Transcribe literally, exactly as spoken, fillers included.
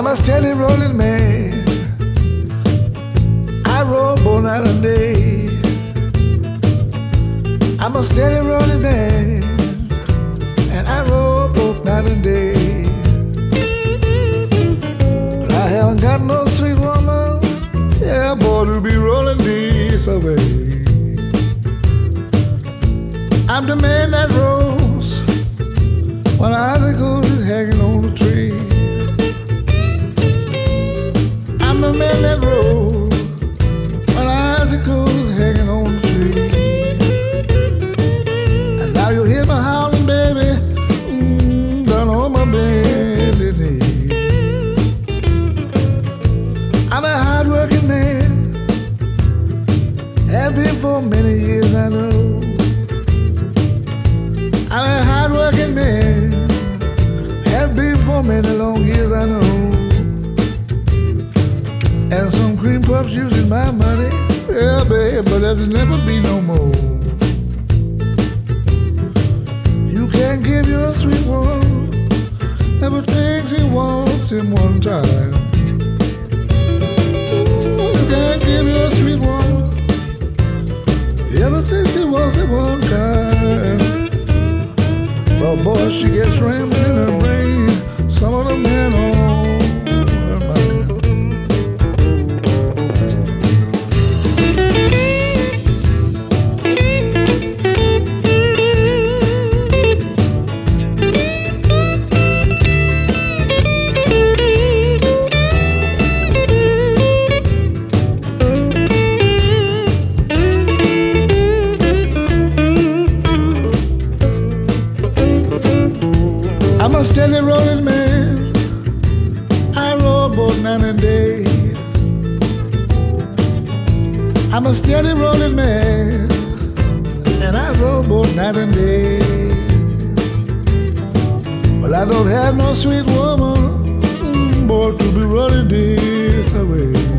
I'm a steady rolling man. I roll both night and day. I'm a steady rolling man, and I roll both night and day. But I haven't got no sweet woman, yeah, boy, to be rolling this away. I'm the man that rolls when icicles is hanging on the tree. I'm the man that rolls when icicles hanging on the tree. And now you hear me howling, baby, mm, down on my bended knee. I'm a hard-working man, have been for many years, I know. I'm a hard-working man, have been for many long years, I know. And some cream puffs using my money, yeah, babe, but that'll never be no more. You can't give your sweet one everything she wants in one time. Ooh, you can't give your sweet one everything she wants at one time. But boy, she gets rambling in her brain, some of the men on her mind. I'm a steady rolling man, I roll both night and day. I'm a steady rolling man, and I roll both night and day. Well, I don't have no sweet woman, mm, boy, to be rolling this away.